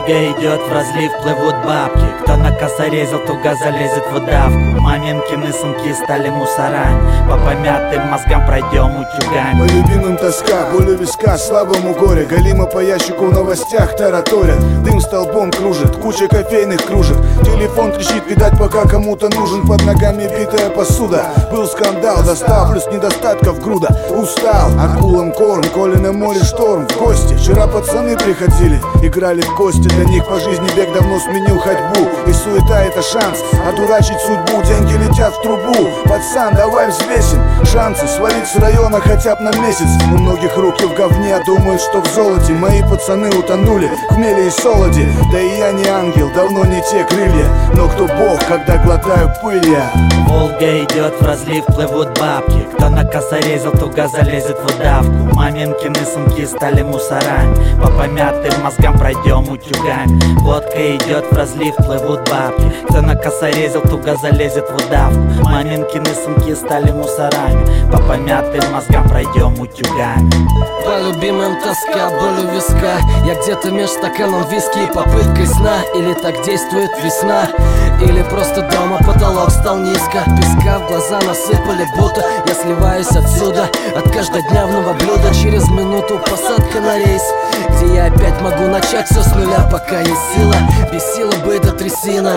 Волга идет в разлив, плывут бабки. Кто на косорезил, туго залезет в удавку. Маменькины сумки стали мусорами. По помятым мозгам пройдем утюгами. По любимым тоска, боль у виска, слабому горе. Галима по ящику в новостях тараторят. Дым столбом кружит, куча кофейных кружек. Телефон трещит, видать, пока кому-то нужен. Под ногами битая посуда. Был скандал, достал, плюс недостатков груда. Устал, акулам корм, коли на море шторм. В гости, вчера пацаны приходили, играли в кости. Для них по жизни бег давно сменил ходьбу. И суета — это шанс одурачить судьбу. Деньги летят в трубу. Пацан, давай взвесим шансы свалить с района хотя бы на месяц. У многих руки в говне, а думают, что в золоте. Мои пацаны утонули в хмеле и солоде. Да и я не ангел, давно не те крылья. Но кто бог, когда глотаю пыль я? Волга идет в разлив, плывут бабки. Кто на косорезил, туго залезет в удавку. Маменькины сумки стали мусорами. По помятым мозгам пройдем утюгами. Водка идет в разлив, плывут бабки. Кто на косорезил, туго залезет в удавку. Маменькины сумки стали мусорами. По помятым мозгам пройдем утюгами. По любимым тоска, боль у виска. Я где-то меж стаканом виски и попыткой сна. Или так действует весна, или просто дома потолок стал низко. Песка в глаза насыпали, будто я сливаюсь отсюда. От каждодневного блюда через минуту посадка на рейс, где я опять могу начать все с нуля, пока есть сила. Без силы бы до трясина.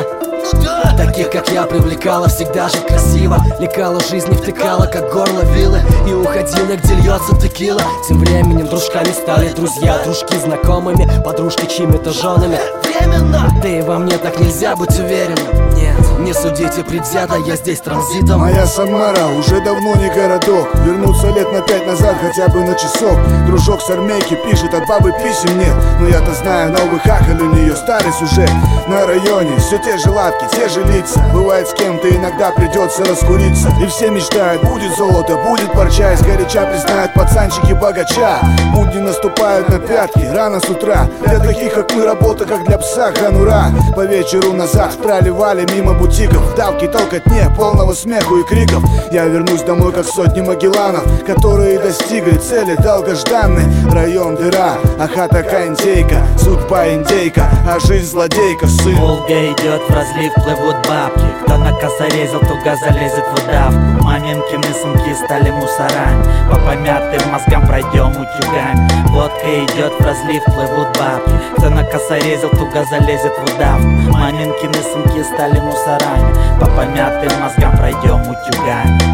Таких, как я, привлекала всегда же красиво. Лекала жизни, втыкала, как горло вилы. И уходила, где льется текила. Тем временем дружками стали друзья. Дружки знакомыми, подружки чьими-то женами. Временно! Да и во мне так нельзя быть уверенным. Нет, не судите предвзято, я здесь транзитом. Моя Самара уже давно не городок. Вернуться лет на 5 назад хотя бы на часок. Дружок с армейки пишет, от бабы писем нет. Но я-то знаю, новый хахаль у нее старый сюжет. На районе все те же лавки, те же лица. Бывает, с кем-то иногда придется раскуриться. И все мечтают, будет золото, будет парча. И сгоряча признают пацанчики богача. Будни наступают на пятки, рано с утра. Для таких, как мы, работа, как для пса, ханура. По вечеру назад проливали мимо бутиков. Давки, толкотне, полного смеху и криков. Я вернусь домой, как сотни магелланов, которые достигли цели долгожданной. Район дыра, а хата индейка. Судьба индейка, а жизнь злодейка, сын. Волга идет в разлив, плывут бабки. Кто на косорезил, туго залезет в удавку. Маменькины сумки стали мусорами. По помятым мозгам пройдем утюгами. Водка идет в разлив, плывут бабки. Кто на косорезил, туго залезет в удавку. Маменькины сумки стали мусорами. По помятым мозгам пройдем утюгами.